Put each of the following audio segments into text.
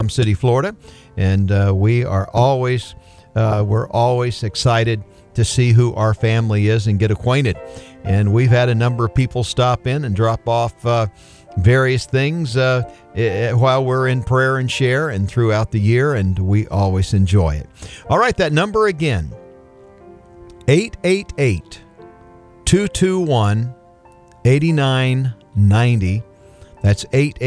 City, Florida, and we're always excited to see who our family is and get acquainted. And we've had a number of people stop in and drop off various things while we're in prayer and share and throughout the year, and we always enjoy it. All right, that number again, 888-221-8990. That's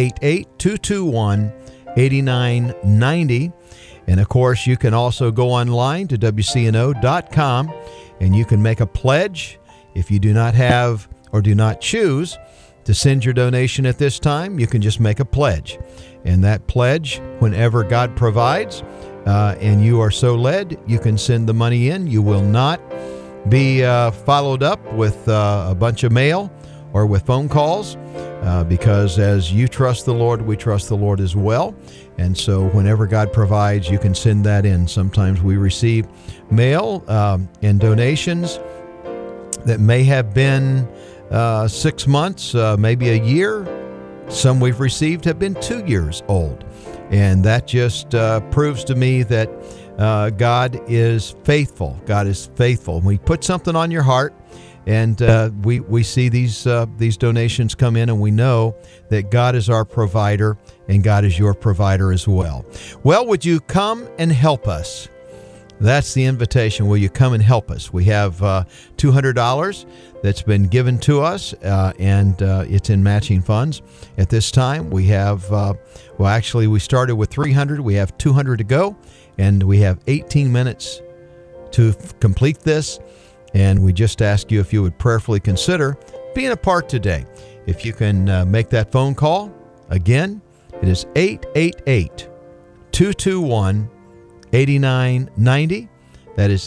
888-221-8990. And of course, you can also go online to WCNO.com and you can make a pledge. If you do not have or do not choose to send your donation at this time, you can just make a pledge. And that pledge, whenever God provides and you are so led, you can send the money in. You will not be followed up with a bunch of mail or with phone calls because as you trust the Lord, we trust the Lord as well. And so whenever God provides, you can send that in. Sometimes we receive mail and donations that may have been 6 months, maybe a year. Some we've received have been 2 years old. And that just proves to me that God is faithful. God is faithful. When we put something on your heart, and we see these donations come in, and we know that God is our provider, and God is your provider as well. Well, would you come and help us? That's the invitation. Will you come and help us? We have $200 that's been given to us, and it's in matching funds. At this time, we have, we started with $300. We have $200 to go, and we have 18 minutes to complete this. And we just ask you if you would prayerfully consider being a part today. If you can make that phone call, again, it is 888-221-8990. That is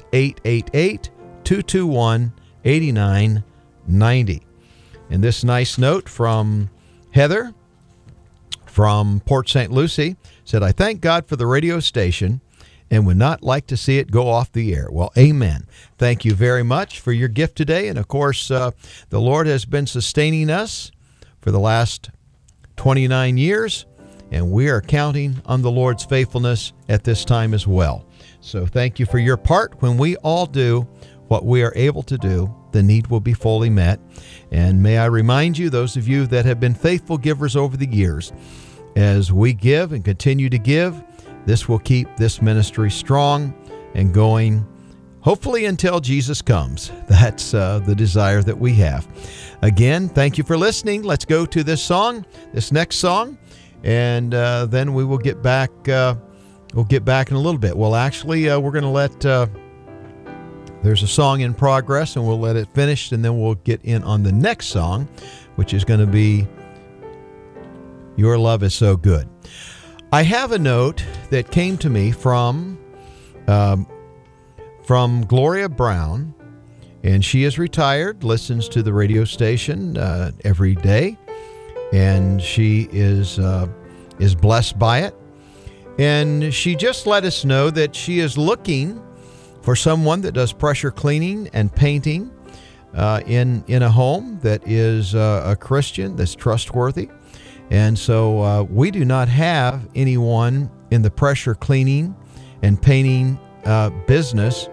888-221-8990. And this nice note from Heather from Port St. Lucie said, I thank God for the radio station and would not like to see it go off the air. Well, amen. Thank you very much for your gift today. And of course, the Lord has been sustaining us for the last 29 years, and we are counting on the Lord's faithfulness at this time as well. So thank you for your part. When we all do what we are able to do, the need will be fully met. And may I remind you, those of you that have been faithful givers over the years, as we give and continue to give, this will keep this ministry strong and going, hopefully until Jesus comes. That's the desire that we have. Again, thank you for listening. Let's go to this next song, and then we will get back. We'll get back in a little bit. Well, actually, we're going to let. There's a song in progress, and we'll let it finish, and then we'll get in on the next song, which is going to be "Your Love Is So Good." I have a note that came to me from Gloria Brown, and she is retired, listens to the radio station every day, and she is blessed by it. And she just let us know that she is looking for someone that does pressure cleaning and painting in a home that is a Christian, that's trustworthy. And so we do not have anyone in the pressure cleaning and painting business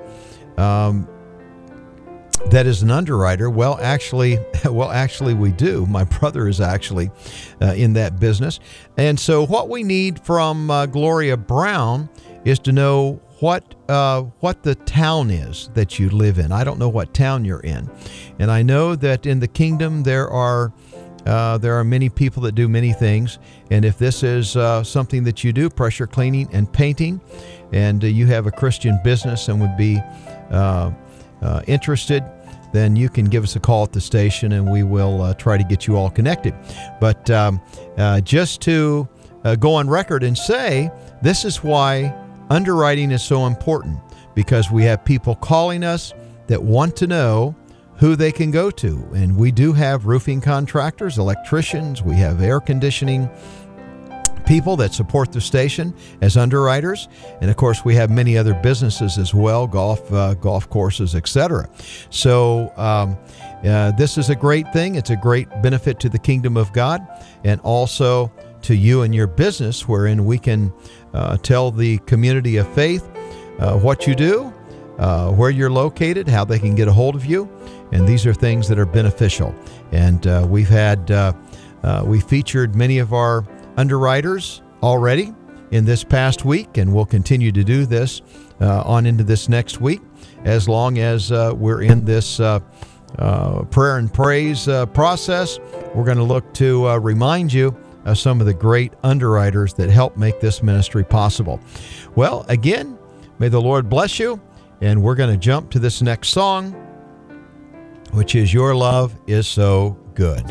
that is an underwriter. Well, actually, we do. My brother is actually in that business. And so what we need from Gloria Brown is to know what the town is that you live in. I don't know what town you're in. And I know that in the kingdom there are many people that do many things, and if this is something that you do, pressure cleaning and painting, and you have a Christian business and would be interested, then you can give us a call at the station, and we will try to get you all connected. But just to go on record and say, this is why underwriting is so important, because we have people calling us that want to know who they can go to. And we do have roofing contractors, electricians, we have air conditioning people that support the station as underwriters. And of course, we have many other businesses as well, golf courses, etc. So this is a great thing. It's a great benefit to the kingdom of God, and also to you and your business, wherein we can tell the community of faith what you do, where you're located, how they can get a hold of you. And these are things that are beneficial. And we featured many of our underwriters already in this past week, and we'll continue to do this on into this next week, as long as we're in this prayer and praise process. We're going to look to remind you of some of the great underwriters that help make this ministry possible. Well, again, may the Lord bless you, and we're going to jump to this next song, which is Your Love Is So Good.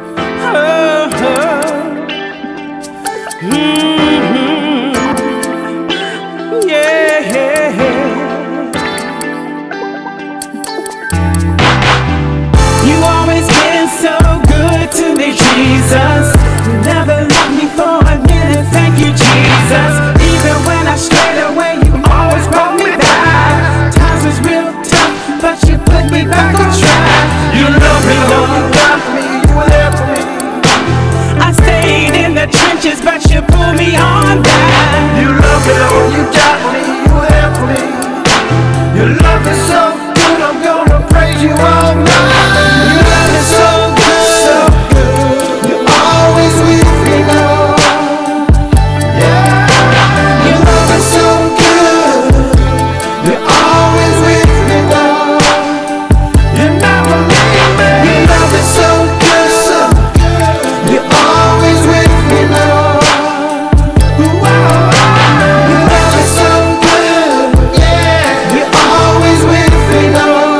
You always been so good to me, Jesus. You never left me for a minute, thank you, Jesus. Even when I strayed away, you always brought me back. Times was real tough, but you put me back on track. You love me, Lord, you died for me, you were there for me. I stayed in the trenches, but you pulled me on back. You love me, Lord, you died for me, you were there for me. Your love is so good, I'm gonna praise you all night. Your love is so good, so good. You're always with me, Lord. Yeah. Your love is so good. You're always with me, Lord. You never leave me. Your love is so good, so good. You're always with me, Lord. Your love is so good. Yeah. You're always with me, Lord.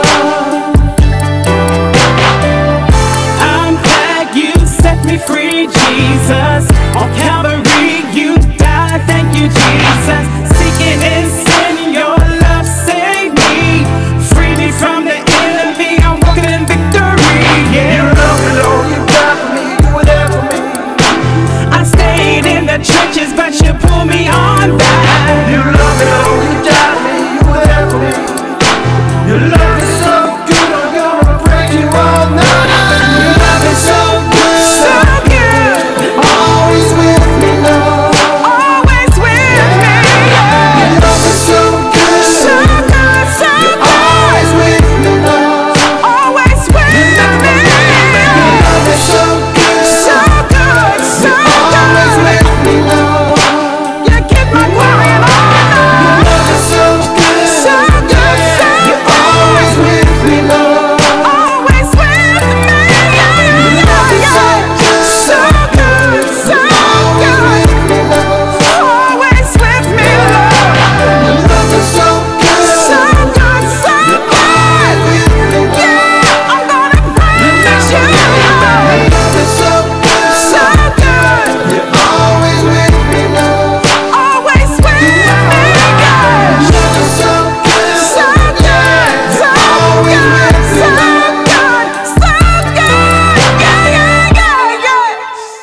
I'm glad you set me free, Jesus. On Calvary you died, thank you, Jesus. Seeking in sin, your love saved me. Free me from the enemy, I'm walking in victory, yeah. You love me, Lord, you died for me, you were there for me. I stayed in the trenches, but you pulled me on back. You love me, Lord, you died for me, you were there for me. Your love is so good, I'm gonna praise you all night. Your love is so good, so good. You're always with me, Lord. Always with me. Your love is so good, so good, so good. You're always with me, Lord. Always with me. Your love is so good, so good, so good. You're always with me, Lord. You get my glory and honor. Your love is so good, so good, so good. You're always with me, Lord. Always with me. Your love is so good, so good, so good. Always with me, Lord. Your love is so good, so good, so good. Yeah, I'm gonna praise you. Your love is so good, so good. You're always with me, Lord. Always with me, God. Your love is so good, so good, so good, so good, so good. Yeah, yeah, yeah, yeah.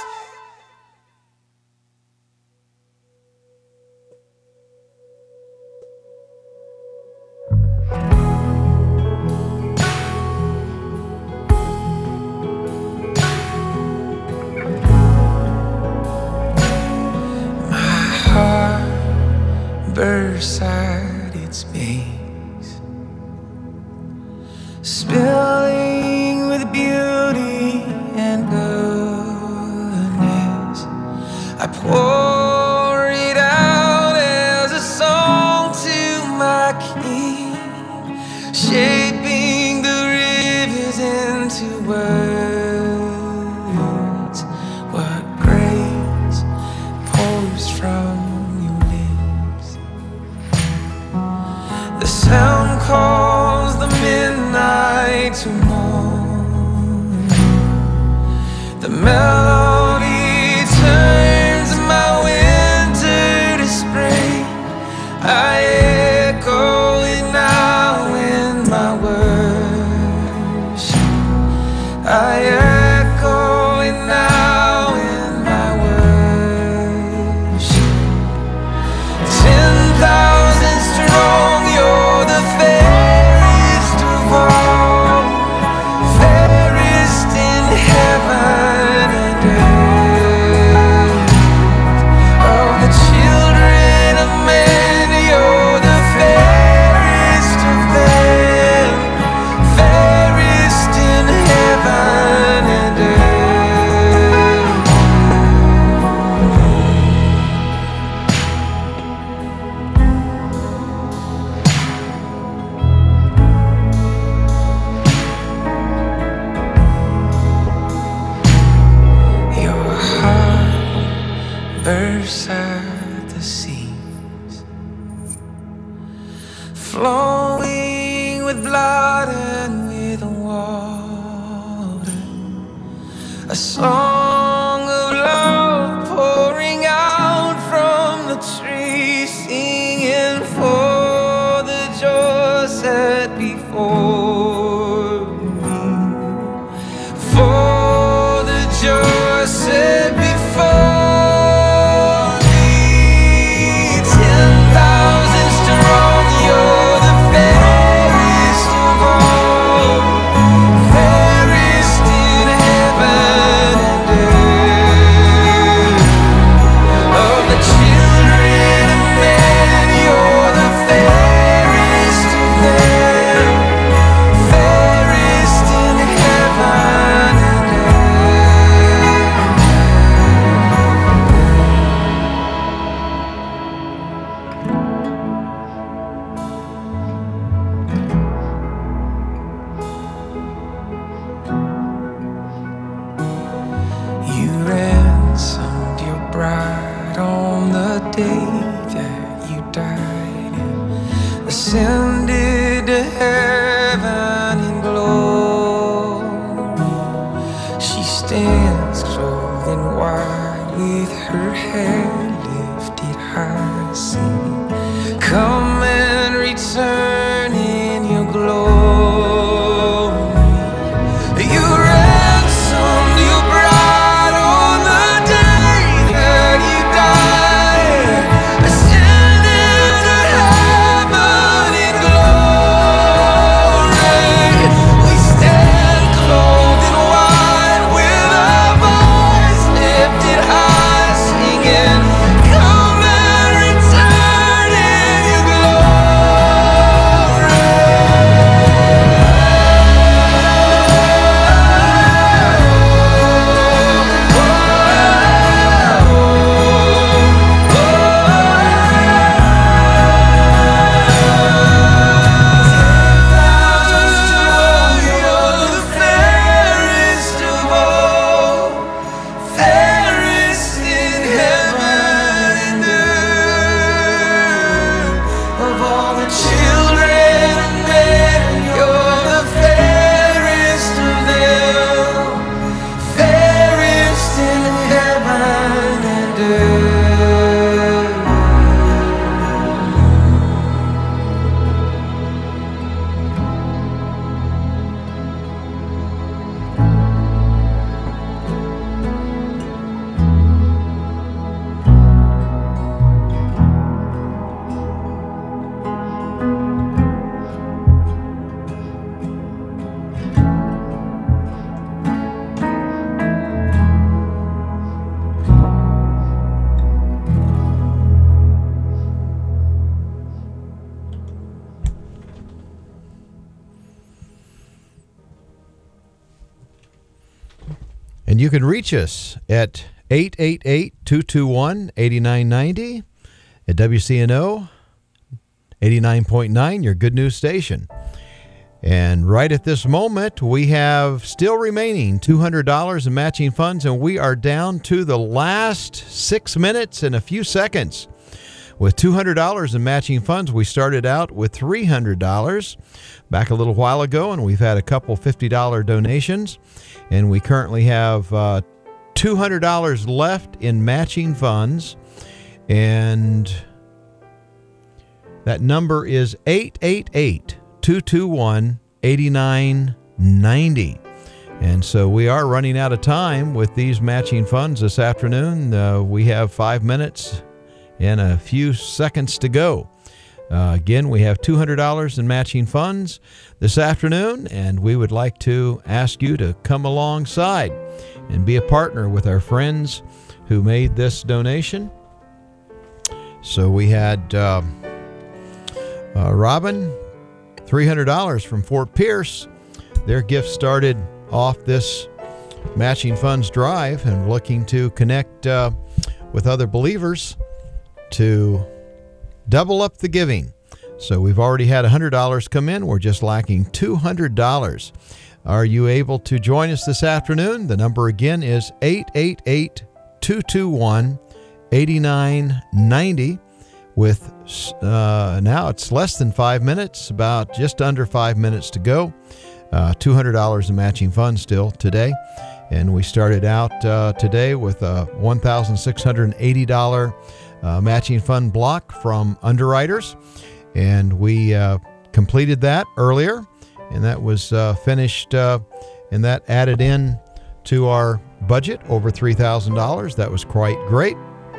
My heart bursts at its veins, spilling with beauty and goodness. I pour it out as a song to my King, shaping the rivers into words. What grace pours from your lips. The sound calls the midnight to morn. The melody turns my winter to spring. I echo it now in my worship. I echo it now in my worship. 10,000 strong, you're the fairest of all, fairest in heaven and earth. flowing with blood and with water, a song of love pouring out from the tree, singing for the joy set before me, for the joy set before me. 10,000 strong, you're the fairest of all, fairest in heaven and earth. Of the children of men, you're the fairest of them, fairest in heaven and earth. You ransomed your bride on the day that you died, and ascended to heaven in glory. She stands clothed in white with her head lifted high, singing, come and return in your glory. You ransomed your bride on the day that you died, ascended to heaven in glory. We stand clothed in white with our voice lifted high, singing, come and return in your You're the fairest of all, fairest in heaven and earth. Of all the children of men, you're the fairest of them, fairest in heaven and earth. And you can reach us at 888-221-8990 at WCNO 89.9, your good news station. And right at this moment, we have still remaining $200 in matching funds, and we are down to the last 6 minutes and a few seconds. With $200 in matching funds, we started out with $300 back a little while ago, and we've had a couple $50 donations, and we currently have $200 left in matching funds, and that number is 888-221-8990. And so we are running out of time with these matching funds this afternoon. We have 5 minutes and a few seconds to go. Again, we have $200 in matching funds this afternoon, and we would like to ask you to come alongside and be a partner with our friends who made this donation. So we had Robin, $300 from Fort Pierce. Their gift started off this matching funds drive and looking to connect with other believers to double up the giving. So we've already had $100 come in. We're just lacking $200. Are you able to join us this afternoon? The number again is 888-221-8990. with now it's less than 5 minutes, about just under 5 minutes to go. $200 in matching funds still today. And we started out today with a $1,680 matching fund block from Underwriters. And we completed that earlier, and that was finished, and that added in to our budget over $3,000. That was quite great.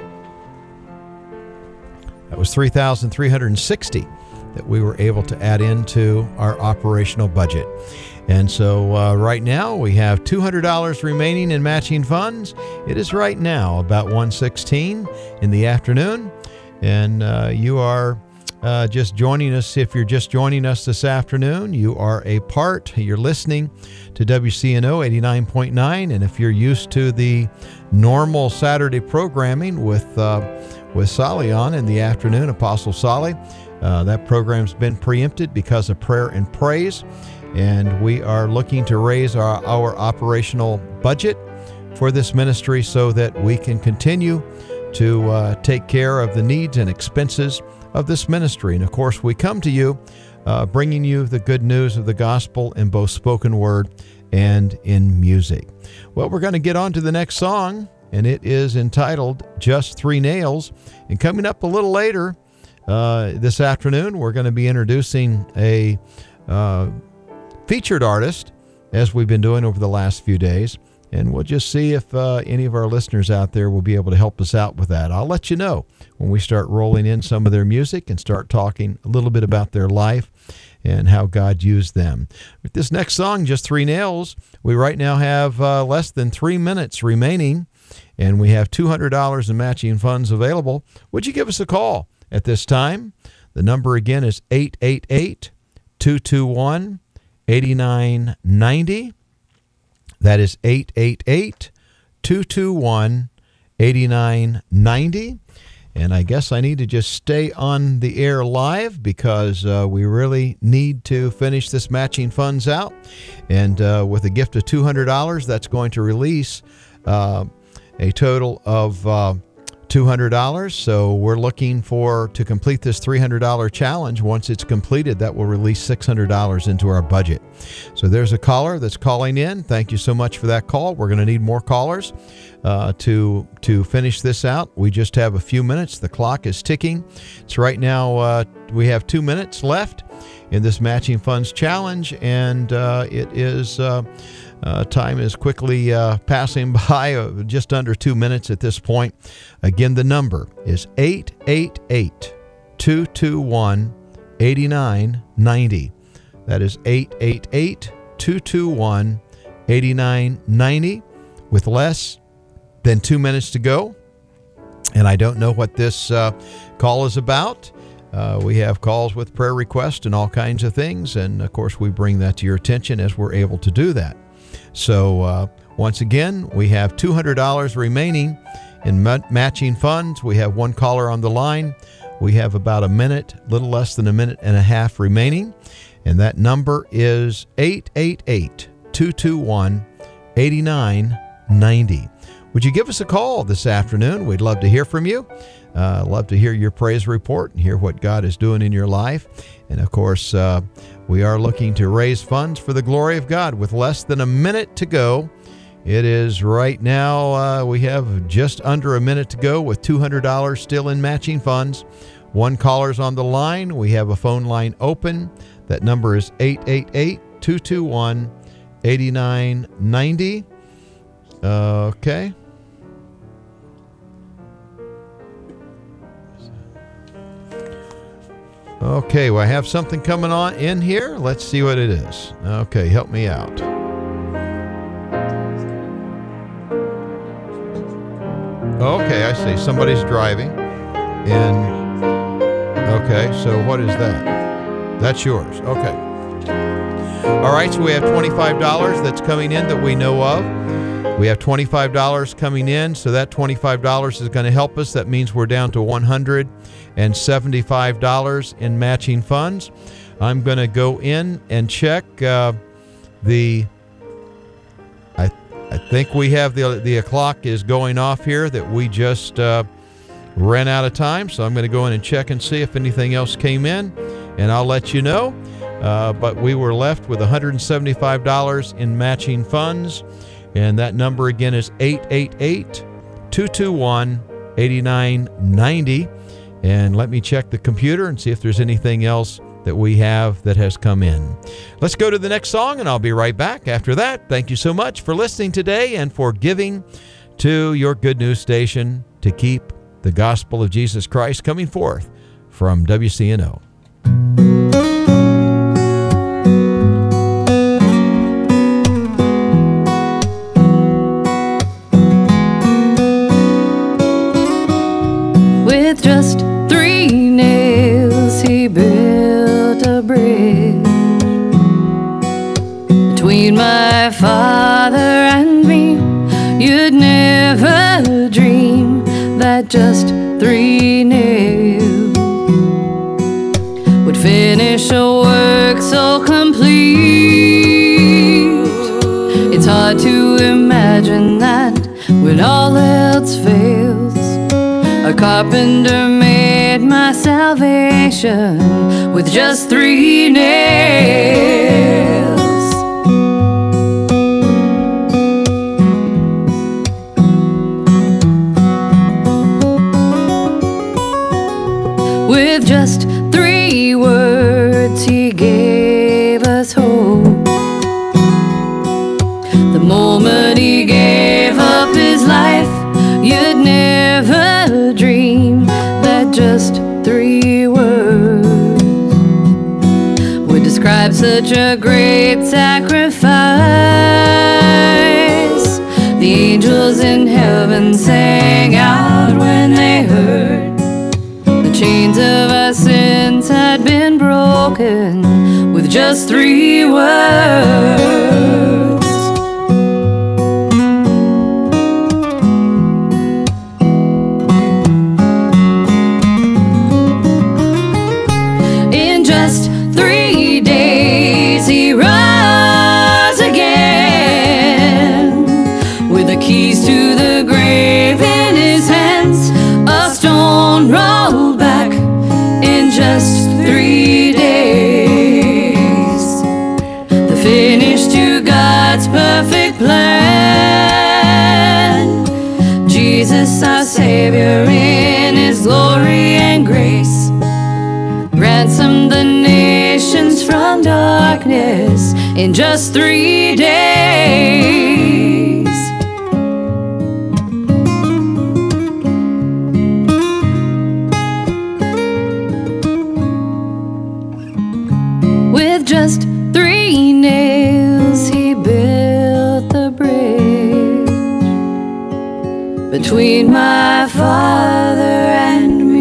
That was $3,360 that we were able to add into our operational budget. And so right now we have $200 remaining in matching funds. It is right now about 1:16 in the afternoon, and you are just joining us. If you're just joining us this afternoon, you are a part. You're listening to WCNO 89.9, and if you're used to the normal Saturday programming with Solly on in the afternoon, Apostle Solly, that program's been preempted because of prayer and praise, and we are looking to raise our operational budget for this ministry so that we can continue to take care of the needs and expenses of this ministry. And of course, we come to you bringing you the good news of the gospel in both spoken word and in music. Well, we're going to get on to the next song, and it is entitled Just Three Nails. And coming up a little later this afternoon, we're going to be introducing a featured artist, as we've been doing over the last few days. And we'll just see if any of our listeners out there will be able to help us out with that. I'll let you know when we start rolling in some of their music and start talking a little bit about their life and how God used them. With this next song, Just Three Nails, we right now have less than 3 minutes remaining, and we have $200 in matching funds available. Would you give us a call at this time? The number again is 888-221-8990. That is 888-221-8990. And I guess I need to just stay on the air live because we really need to finish this matching funds out. And with a gift of $200, that's going to release a total of $200. So we're looking to complete this $300 challenge. Once it's completed, that will release $600 into our budget. So there's a caller that's calling in. Thank you so much for that call. We're going to need more callers to finish this out. We just have a few minutes. The clock is ticking. It's right now we have 2 minutes left in this matching funds challenge, and it is time is quickly passing by, just under 2 minutes at this point. Again, the number is 888-221-8990. That is 888-221-8990 with less than 2 minutes to go. And I don't know what this call is about. We have calls with prayer requests and all kinds of things. And of course, we bring that to your attention as we're able to do that. So once again, we have $200 remaining in matching funds. We have one caller on the line. We have about a minute, little less than a minute and a half remaining. And that number is 888-221-8990. Would you give us a call this afternoon? We'd love to hear from you. Love to hear your praise report and hear what God is doing in your life. And of course, we are looking to raise funds for the glory of God with less than a minute to go. It is right now, we have just under a minute to go with $200 still in matching funds. One caller's on the line. We have a phone line open. That number is 888-221-8990. Okay. Okay, well, I have something coming on in here. Let's see what it is. Okay, help me out. Okay, I see. Somebody's driving. And, okay, so what is that? That's yours. Okay. All right, so we have $25 that's coming in that we know of. We have $25 coming in, so that $25 is going to help us. That means we're down to $175 in matching funds. I'm going to go in and check I think we have the clock is going off here that we just ran out of time, so I'm going to go in and check and see if anything else came in, and I'll let you know. But we were left with $175 in matching funds, and that number again is 888-221-8990. And let me check the computer and see if there's anything else that we have that has come in. Let's go to the next song, and I'll be right back after that. Thank you so much for listening today and for giving to your Good News station to keep the gospel of Jesus Christ coming forth from WCNO. With just 3 nails he built a bridge between my father and me. You'd never dream that just 3 nails would finish a work so complete. It's hard to imagine that when all else fails, a carpenter made my salvation with just 3 nails. With just 3 words he gave us hope. The moment he gave up his life, you'd never dream that just 3 words would describe such a great sacrifice. The angels in heaven sang out when they heard the chains of our sins had been broken with just 3 words. Just 3 days he rose again, with the keys to the grave in his hands. A stone rolled back in just 3 days, the finish to God's perfect plan. Jesus our Savior in his glory and grace ransomed the nations from darkness in just 3 days. With just 3 nails he built the bridge between my father and me.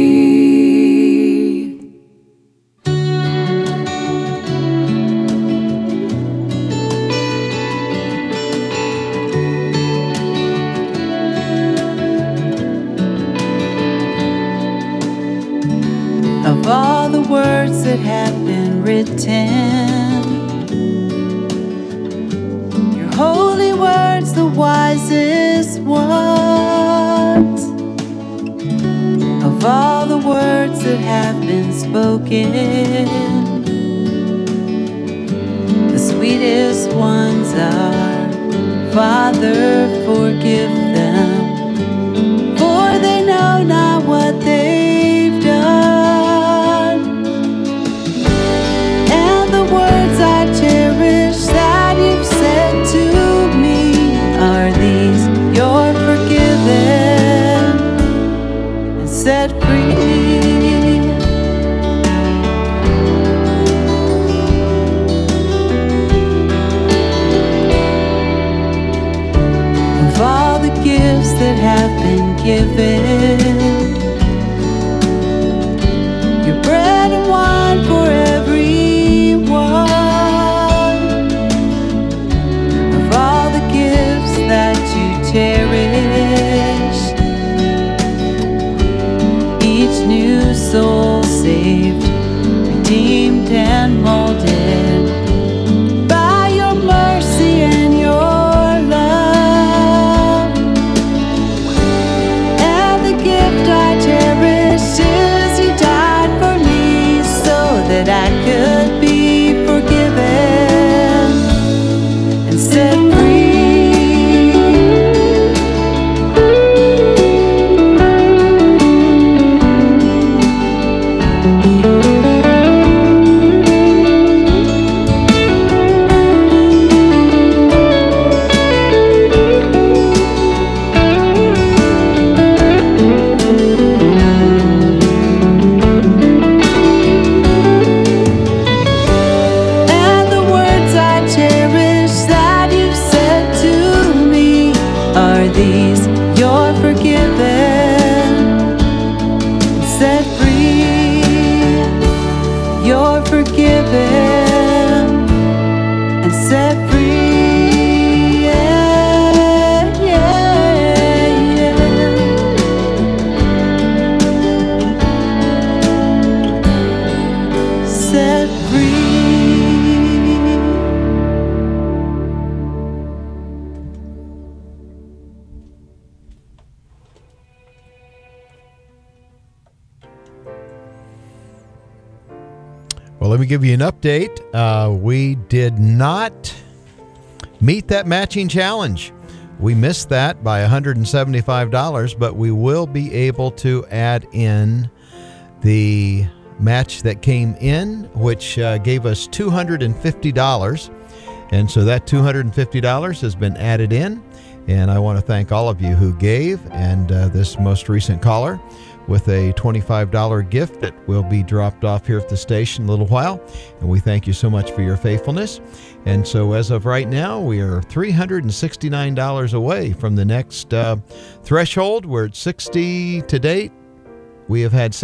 Of all the words that have been written, your holy words, the wisest ones. Of all the words that have been spoken, the sweetest ones are, Father, forgive them, for they know not what they've done. Set free. Of all the gifts that have been given, your bread and wine for everyone. Of all the gifts that you cherish, each new soul saved, redeemed and molded by your mercy and your love. And the gift I Well, let me give you an update. We did not meet that matching challenge. We missed that by $175, but we will be able to add in the match that came in, which gave us $250. And so that $250 has been added in. And I want to thank all of you who gave, and this most recent caller with a $25 gift that will be dropped off here at the station in a little while. And we thank you so much for your faithfulness. And so as of right now, we are $369 away from the next threshold. We're at 60 to date. We have had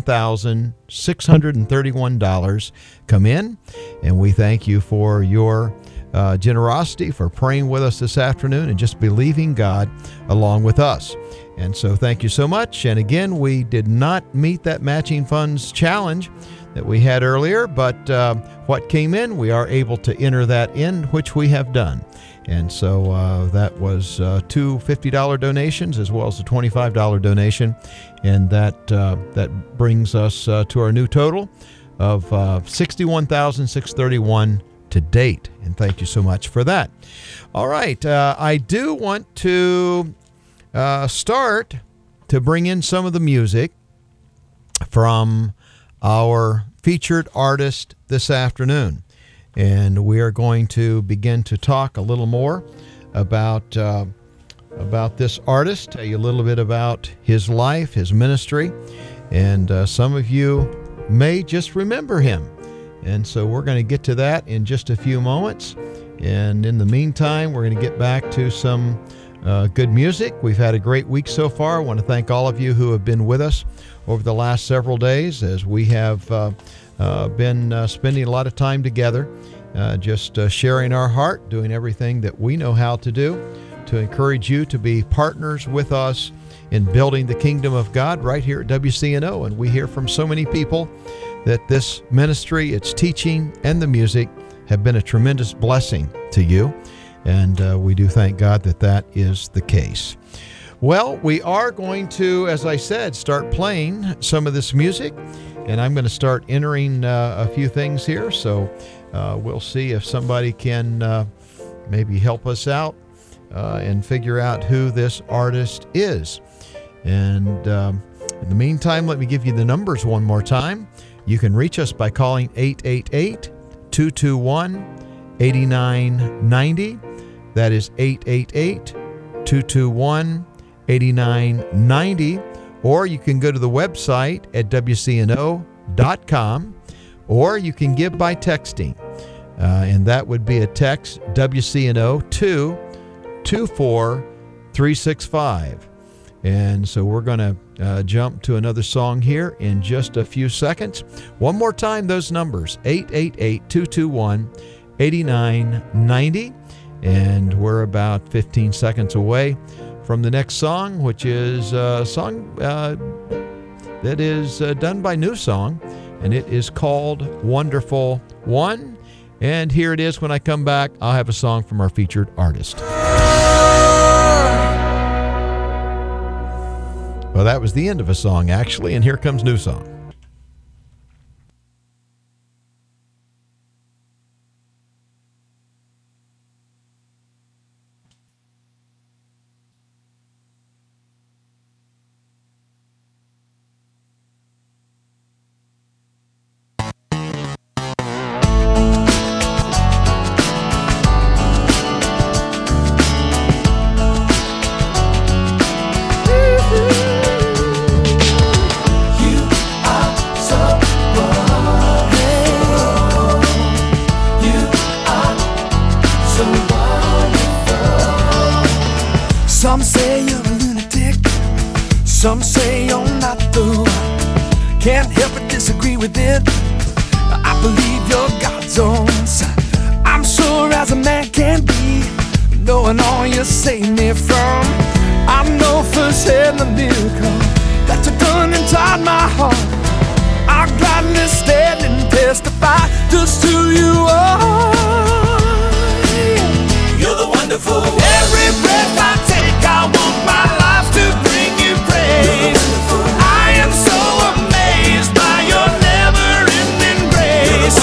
$61,631 come in, and we thank you for your generosity, for praying with us this afternoon and just believing God along with us. And so thank you so much. And again, we did not meet that matching funds challenge that we had earlier, but what came in, we are able to enter that in, which we have done. And so that was two $50 donations as well as a $25 donation. And that brings us to our new total of $61,631 to date. And thank you so much for that. All right. I do want to start to bring in some of the music from our featured artist this afternoon. And we are going to begin to talk a little more about this artist, tell you a little bit about his life, his ministry, and some of you may just remember him. And so we're going to get to that in just a few moments. And in the meantime, we're going to get back to some good music. We've had a great week so far. I want to thank all of you who have been with us over the last several days as we have been spending a lot of time together, just sharing our heart, doing everything that we know how to do to encourage you to be partners with us in building the kingdom of God right here at WCNO. And we hear from so many people that this ministry, its teaching, and the music have been a tremendous blessing to you. And we do thank God that that is the case. Well, we are going to, as I said, start playing some of this music. And I'm going to start entering a few things here. So we'll see if somebody can maybe help us out and figure out who this artist is. And in the meantime, let me give you the numbers one more time. You can reach us by calling 888-221-8990. That is 888-221-8990. Or you can go to the website at WCNO.com, or you can give by texting. And that would be a text WCNO to 24365. And so we're going to jump to another song here in just a few seconds. One more time, those numbers, 888-221-8990. And we're about 15 seconds away from the next song, which is a song that is done by New Song, and it is called Wonderful One. And here it is. When I come back, I'll have a song from our featured artist. Well, that was the end of a song, actually, and here comes New Song. Some say you're a lunatic, some say you're not the one. Can't help but disagree with it. I believe you're God's own son. I'm sure as a man can be, knowing all you saved me from. I know firsthand the miracle that you've done inside my heart. I'll gladly stand and testify just who you are. You're the wonderful one. Every breath I take, I want my life to bring you praise. I am so amazed by your never-ending grace.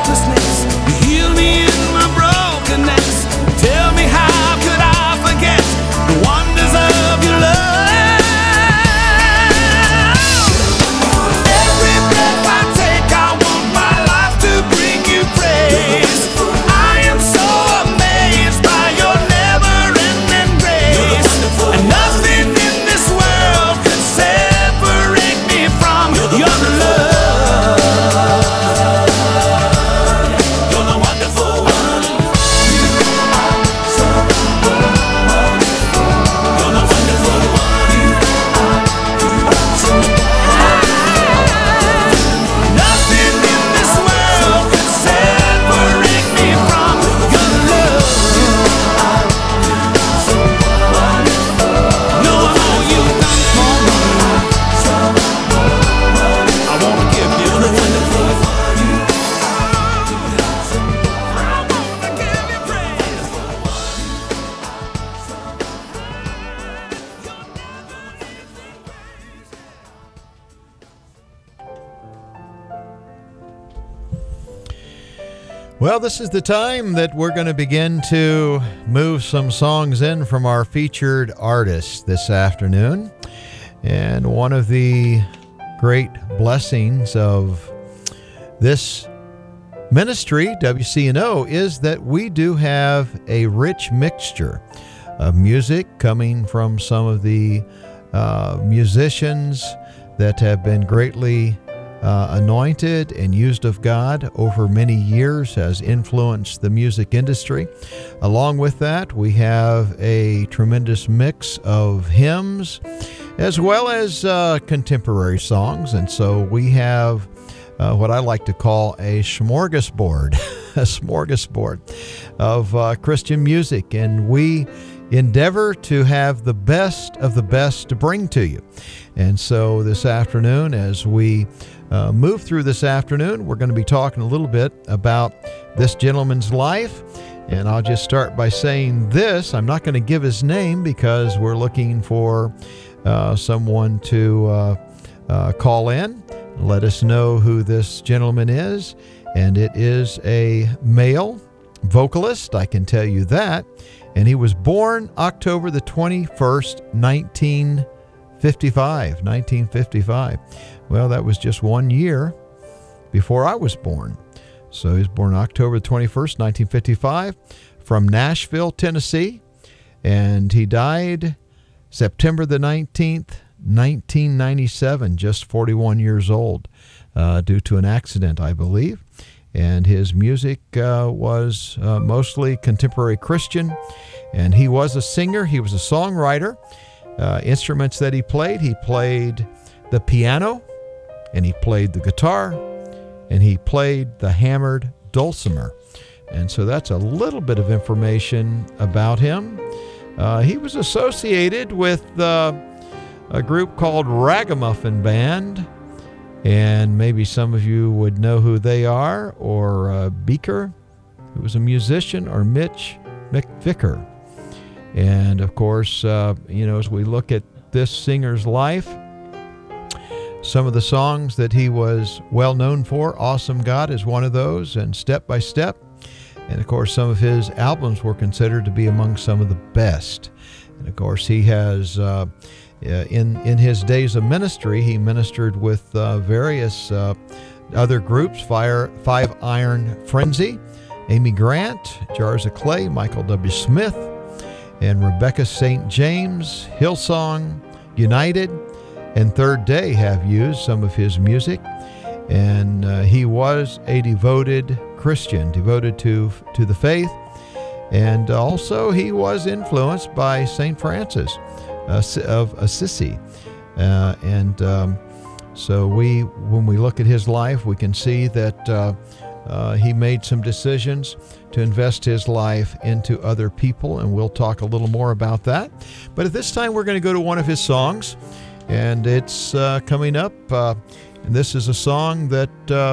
helplessness. You heal me in my brokenness. Tell me how could I forget the wonders of your love? Every breath I take, I want my life to bring you praise. I am so amazed by your never-ending grace. And nothing in this world could separate me from your love. You're the wonderful one. You are so wonderful. You're the wonderful one. You are so wonderful. Nothing in this world could separate me from your love. You are so wonderful. No, all you've done for me. So wonderful. I wanna give you praise. Well, this is the time that we're going to begin to move some songs in from our featured artists this afternoon. And one of the great blessings of this ministry, WCNO, is that we do have a rich mixture of music coming from some of the musicians that have been greatly anointed and used of God over many years, has influenced the music industry. Along with that, we have a tremendous mix of hymns as well as contemporary songs. And so we have what I like to call a smorgasbord, a smorgasbord of Christian music. And we endeavor to have the best of the best to bring to you. And so this afternoon, as we move through this afternoon, we're going to be talking a little bit about this gentleman's life. And I'll just start by saying this. I'm not going to give his name because we're looking for someone to call in, let us know who this gentleman is. And it is a male vocalist, I can tell you that. And he was born October the 21st, 1955. Well, that was just 1 year before I was born. So he was born October 21st, 1955, from Nashville, Tennessee. And he died September the 19th, 1997, just 41 years old, due to an accident, I believe. And his music was mostly contemporary Christian. And he was a singer. He was a songwriter. Instruments that he played the piano, and he played the guitar, and he played the hammered dulcimer. And so that's a little bit of information about him. He was associated with a group called Ragamuffin Band, and maybe some of you would know who they are, or Beaker, who was a musician, or Mitch McVicker. And of course, as we look at this singer's life, some of the songs that he was well known for, Awesome God is one of those, and Step by Step. And of course, some of his albums were considered to be among some of the best. And of course, he has, in his days of ministry, he ministered with various other groups, Five Iron Frenzy, Amy Grant, Jars of Clay, Michael W. Smith, and Rebecca St. James, Hillsong United, and Third Day have used some of his music. And he was a devoted Christian, devoted to the faith. And also he was influenced by St. Francis of Assisi. So when we look at his life, we can see that he made some decisions to invest his life into other people, and we'll talk a little more about that. But at this time, we're going to go to one of his songs, and it's coming up. And this is a song that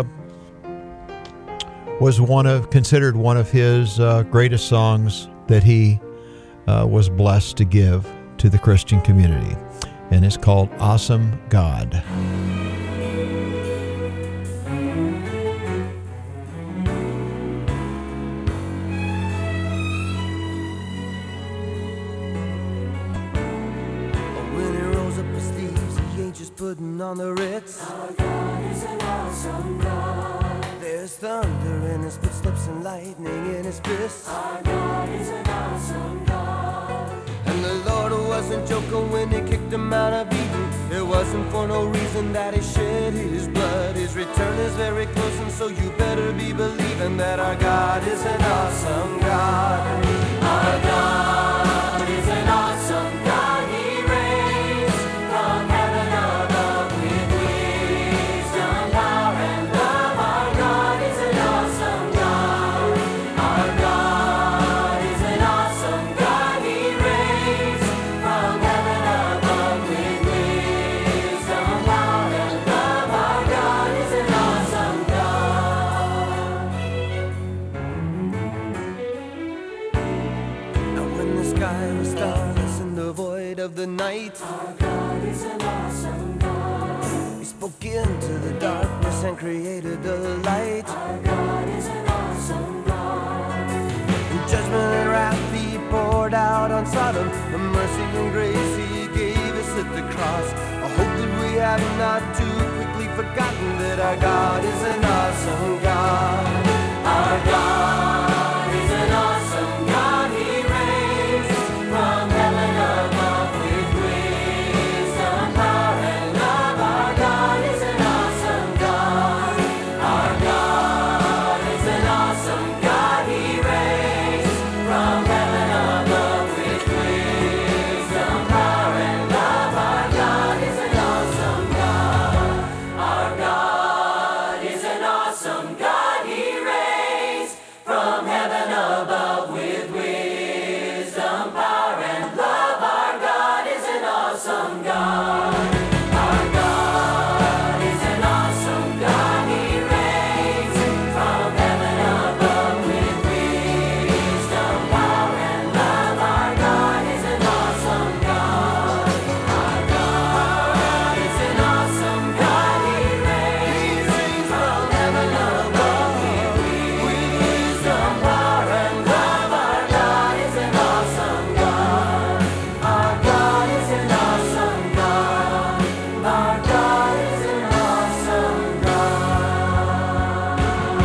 was considered one of his greatest songs that he was blessed to give to the Christian community, and it's called Awesome God. putting on the Ritz. Our God is an awesome God. There's thunder in his footsteps and lightning in his fists. Our God is an awesome God. And the Lord wasn't joking when he kicked him out of Eden. It wasn't for no reason that he shed his blood. His return is very close, and so you better be believing that our God is an awesome God. Our God is an awesome God. He reigns from heaven above with wisdom, power, and love. Our God is an awesome God. Our God is an awesome God. He reigns from heaven above with wisdom, power, and love. Our God is an awesome God. Now when the sky was starless in the void of the night, our God is an awesome God. He spoke into the darkness and created the light. Our God is an awesome God. In judgment and wrath he poured out on Sodom. The mercy and grace he gave us at the cross. I hope that we have not too quickly forgotten that our God is an awesome God. Our God is an awesome God. He reigns from heaven above with wisdom, power, and love. Our God is an awesome God. Our God is an awesome God. He reigns from heaven above with wisdom, power, and love. Our God is an awesome God. Our God is an awesome God. He reigns from heaven above with wisdom, power, and love. Our God is an awesome God. Our God is an awesome God. He reigns from heaven above with wisdom, power, and love. Our God is an awesome God. Our God is an awesome God. He reigns from heaven above with wisdom, power, and love. Our God is an awesome God. Our God is an awesome God. Our God is an awesome God.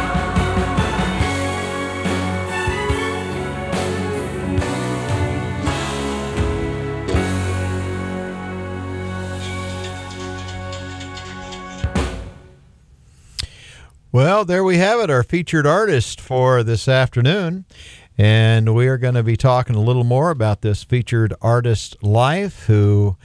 Well, there we have it, our featured artist for this afternoon. And we are going to be talking a little more about this featured artist's life, who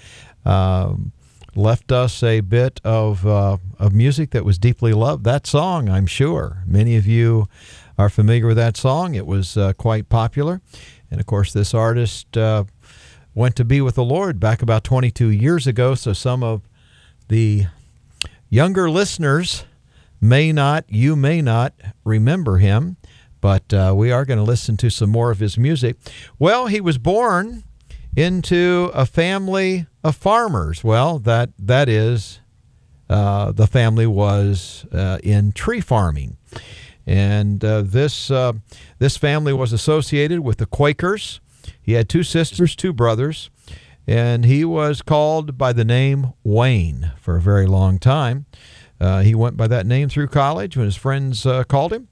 left us a bit of music that was deeply loved. That song, I'm sure many of you are familiar with that song. It was quite popular. And of course, this artist went to be with the Lord back about 22 years ago. So some of the younger listeners you may not remember him, but we are going to listen to some more of his music. Well, he was born into a family of farmers. Well, that is, the family was in tree farming. And this family was associated with the Quakers. He had two sisters, two brothers, and he was called by the name Wayne for a very long time. He went by that name through college when his friends called him.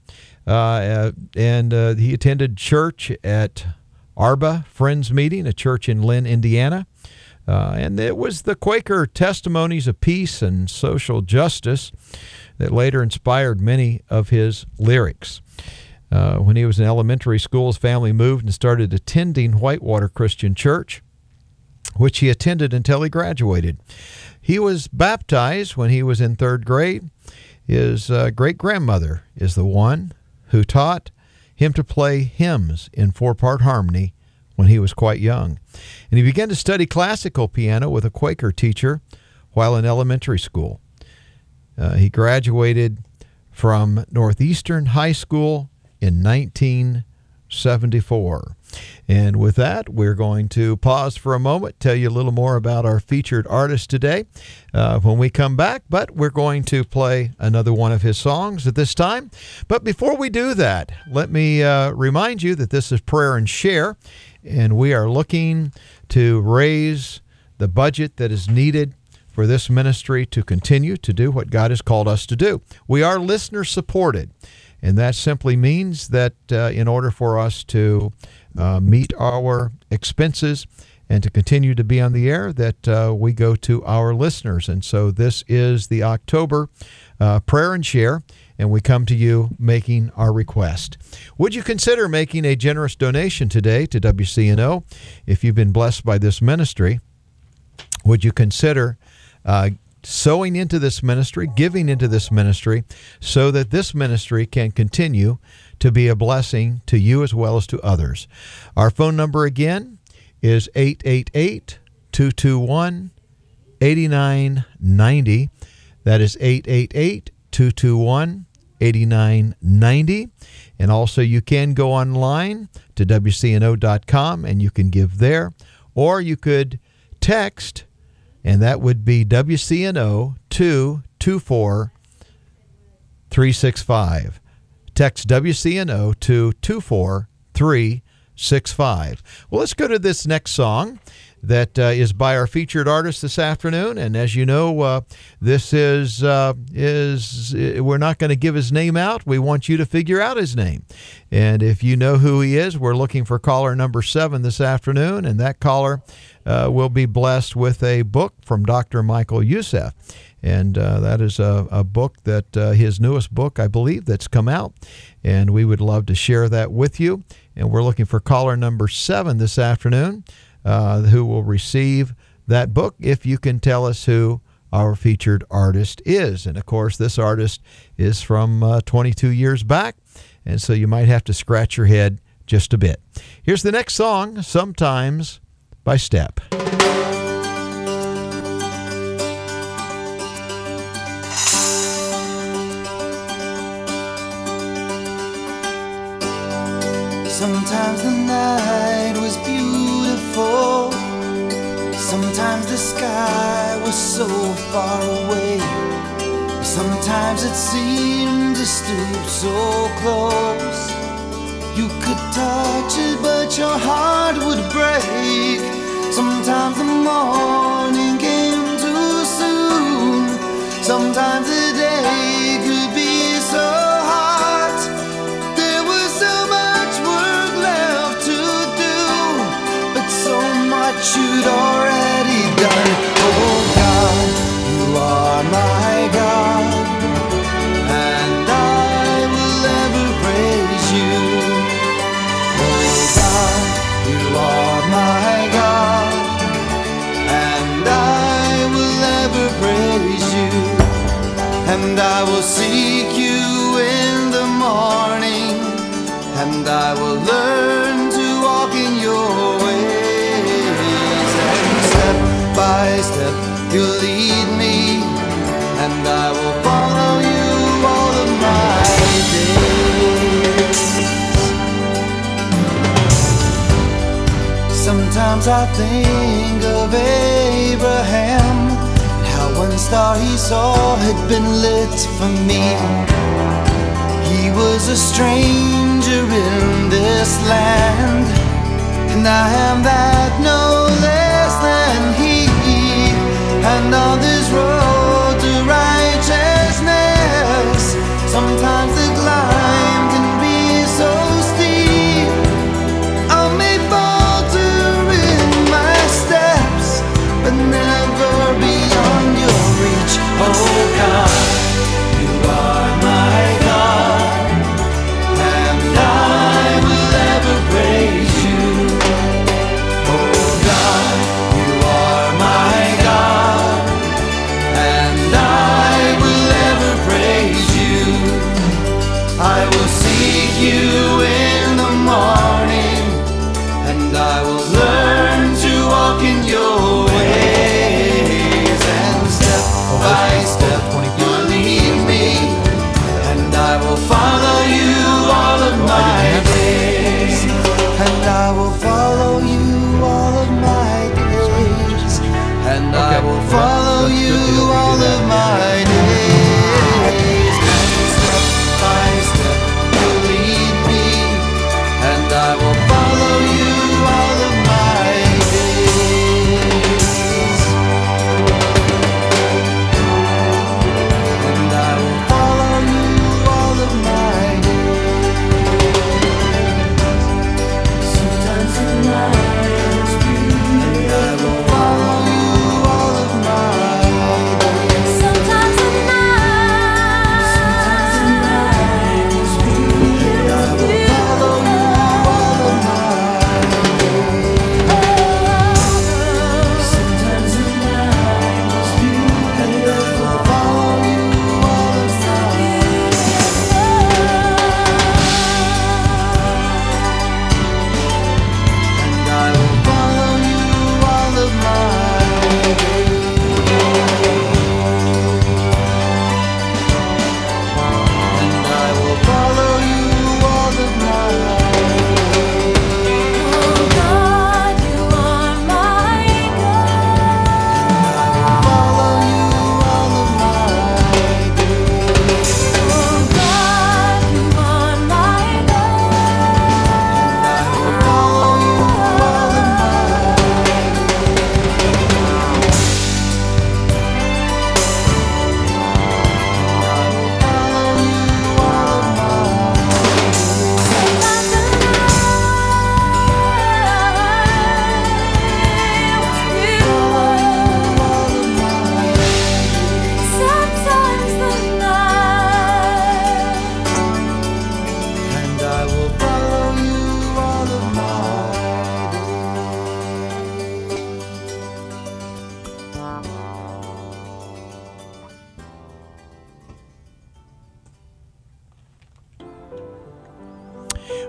And he attended church at Arba Friends Meeting, a church in Lynn, Indiana. And it was the Quaker testimonies of peace and social justice that later inspired many of his lyrics. When he was in elementary school, his family moved and started attending Whitewater Christian Church, which he attended until he graduated. He was baptized when he was in third grade. His great-grandmother is the one who taught him to play hymns in four-part harmony when he was quite young. And he began to study classical piano with a Quaker teacher while in elementary school. He graduated from Northeastern High School in 1974. And with that, we're going to pause for a moment, tell you a little more about our featured artist today when we come back. But we're going to play another one of his songs at this time. But before we do that, let me remind you that this is Prayer and Share, and we are looking to raise the budget that is needed for this ministry to continue to do what God has called us to do. We are listener supported, and that simply means that in order for us to meet our expenses and to continue to be on the air, that we go to our listeners. And so this is the October prayer and share, and we come to you making our request. Would you consider making a generous donation today to WCNO? If you've been blessed by this ministry, would you consider sowing into this ministry, giving into this ministry, so that this ministry can continue to be a blessing to you as well as to others? Our phone number again is 888-221-8990. That is 888-221-8990. And also you can go online to WCNO.com and you can give there. Or you could text, and that would be WCNO 224-365. Text WCNO to 24365. Well, let's go to this next song that is by our featured artist this afternoon. And as you know, this is we're not going to give his name out. We want you to figure out his name. And if you know who he is, we're looking for caller number 7 this afternoon. And that caller will be blessed with a book from Dr. Michael Youssef. And that is a book that his newest book, I believe, that's come out. And we would love to share that with you. And we're looking for caller number 7 this afternoon who will receive that book if you can tell us who our featured artist is. And, of course, this artist is from 22 years back, and so you might have to scratch your head just a bit. Here's the next song, Sometimes by Step. Sometimes the night was beautiful. Sometimes the sky was so far away. Sometimes it seemed to stoop so close. You could touch it, but your heart would break. Sometimes the morning came too soon. Sometimes the day could be so hot. There was so much work left to do, but so much you'd already done. Oh God, you are my God, and I will ever praise you. Oh God, you are my God, and I will ever praise you. And I will seek you in the morning, and I will learn to walk in your ways. And step by step you'll lead me, and I will follow you all of my days. Sometimes I think of Abraham, how one star he saw had been lit for me. He was a stranger in this land, and I am that no less than he. And on this road to righteousness, sometimes the climb can be so steep. I may falter in my steps, but never beyond your reach. Oh God, you are my God, and I will ever praise you. Oh God, you are my God,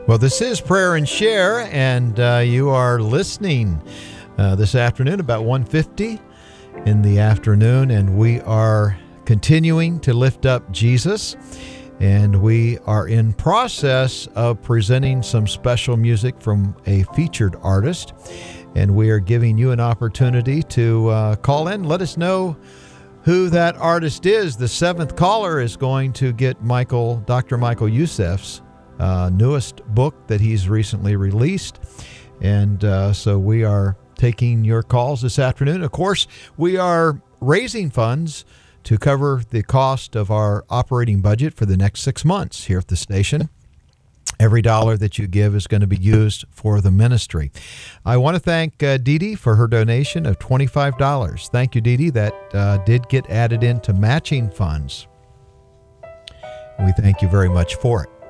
Well, this is Prayer and Share, and you are listening this afternoon about 1:50 in the afternoon, and we are continuing to lift up Jesus, and we are in process of presenting some special music from a featured artist, and we are giving you an opportunity to call in. Let us know who that artist is. The seventh caller is going to get Dr. Michael Youssef's newest book that he's recently released. And so we are taking your calls this afternoon. Of course, we are raising funds to cover the cost of our operating budget for the next 6 months here at the station. Every dollar that you give is going to be used for the ministry. I want to thank Dee Dee for her donation of $25. Thank you, Dee Dee. That did get added into matching funds. We thank you very much for it.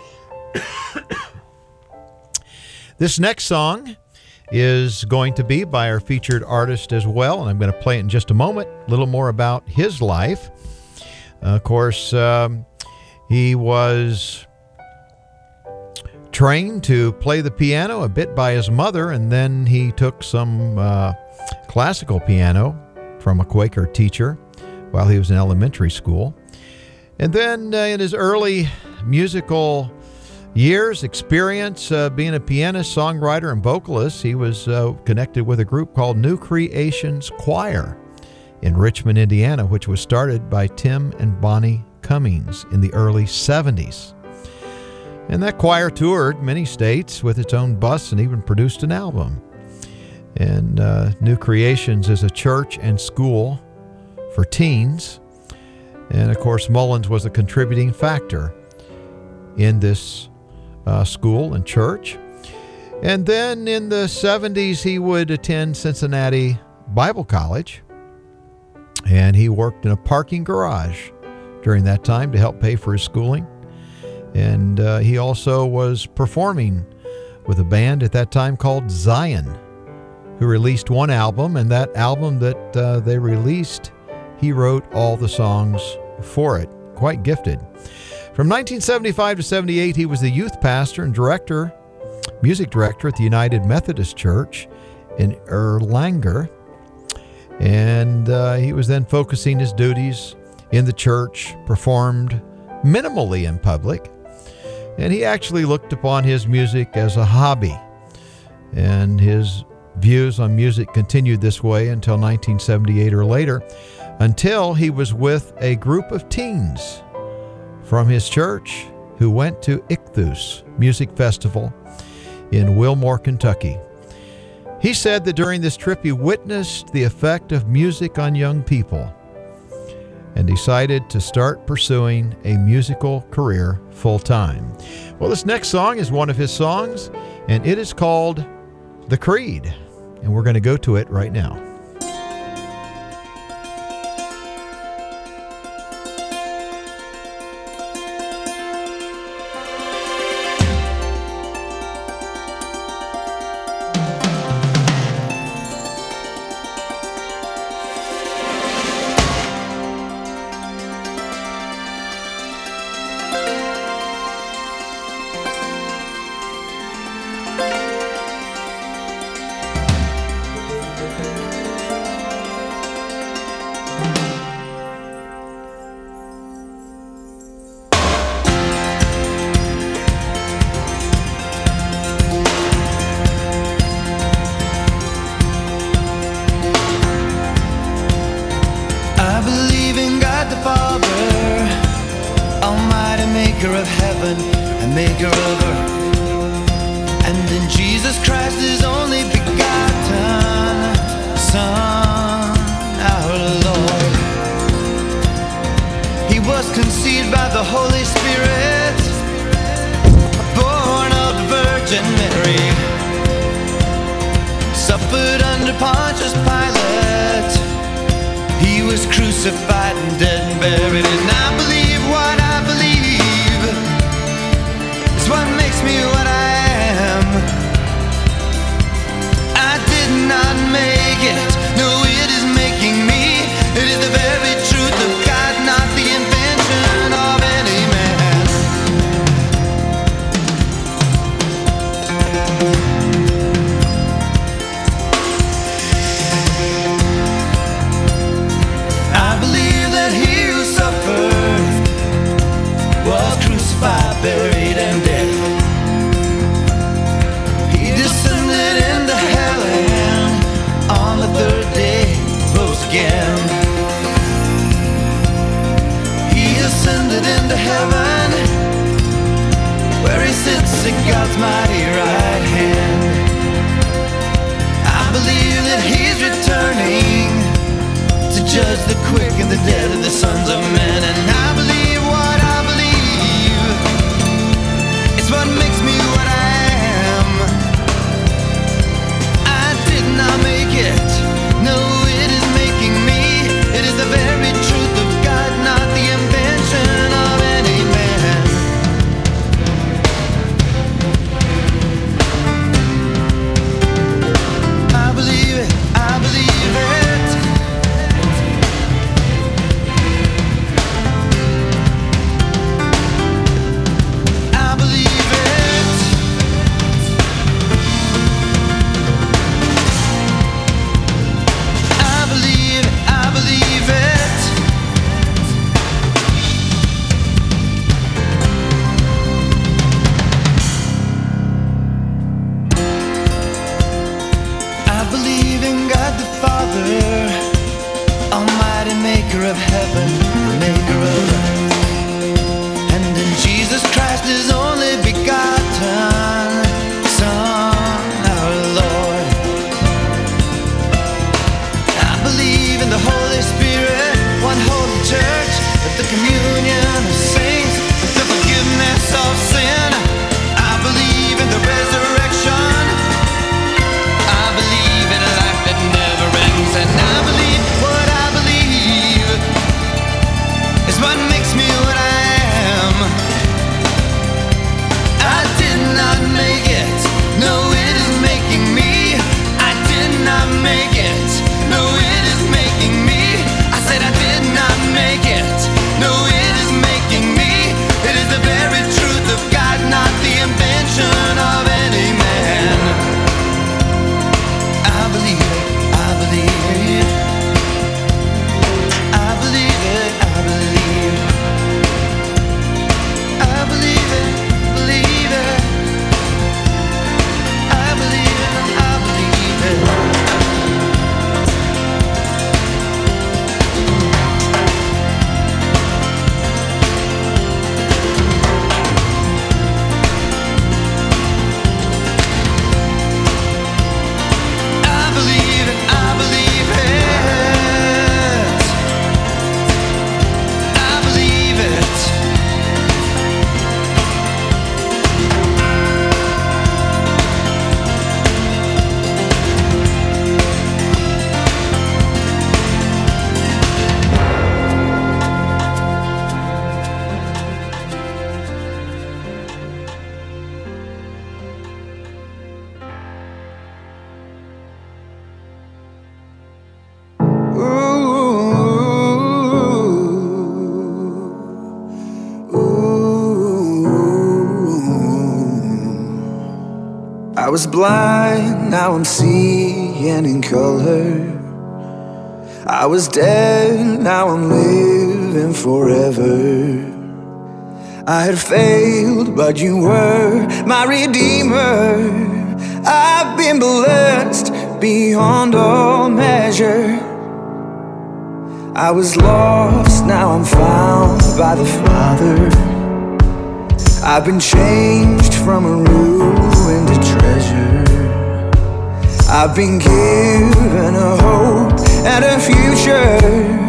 This next song is going to be by our featured artist as well, and I'm going to play it in just a moment. A little more about his life. Of course, he was trained to play the piano a bit by his mother, and then he took some classical piano from a Quaker teacher while he was in elementary school. And then in his early musical years, experience being a pianist, songwriter, and vocalist, he was connected with a group called New Creations Choir in Richmond, Indiana, which was started by Tim and Bonnie Cummings in the early 70s. And that choir toured many states with its own bus and even produced an album. And New Creations is a church and school for teens. And of course, Mullins was a contributing factor in this school and church. And then in the 70s, he would attend Cincinnati Bible College, and he worked in a parking garage during that time to help pay for his schooling. And he also was performing with a band at that time called Zion, who released one album, and that album that they released, he wrote all the songs for it. Quite gifted. From 1975 to 78, he was the youth pastor and music director at the United Methodist Church in Erlanger. And he was then focusing his duties in the church, performed minimally in public, and he actually looked upon his music as a hobby. And his views on music continued this way until 1978 or later, until he was with a group of teens from his church who went to Ichthus Music Festival in Wilmore, Kentucky. He said that during this trip he witnessed the effect of music on young people and decided to start pursuing a musical career full-time. Well, this next song is one of his songs, and it is called The Creed, and we're going to go to it right now. the quick and the dead are the sons of men. And I believe what I believe. It's what makes me what I am. I did not make it. No, it is making me. It is the very truth of God, not the invention of any man. I believe it, I believe it. I believe it. I believe it, I believe it. I believe in God the Father, Almighty Maker of heaven, Maker of earth, and in Jesus Christ, His only begotten Son, our Lord. I believe in the Holy Spirit, one holy church, with the communion of saints, with the forgiveness of sin. I believe in the resurrection. I believe in a life that never ends. And I believe what I believe is what makes me what I am. I did not make it. No, it is making me. I did not make it. No, it is making me. I said I did not make it. No, it is making me. It is the very truth of God, not the invention of any man. I believe it, I believe it. I believe it, I believe it. I believe it, believe it. I believe it, I believe it. I believe it, I believe it. I believe it. I was blind, now I'm seeing in color. I was dead, now I'm living forever. I had failed, but you were my redeemer. I've been blessed beyond all measure. I was lost, now I'm found by the Father. I've been changed from a ruin to treasure. I've been given a hope and a future.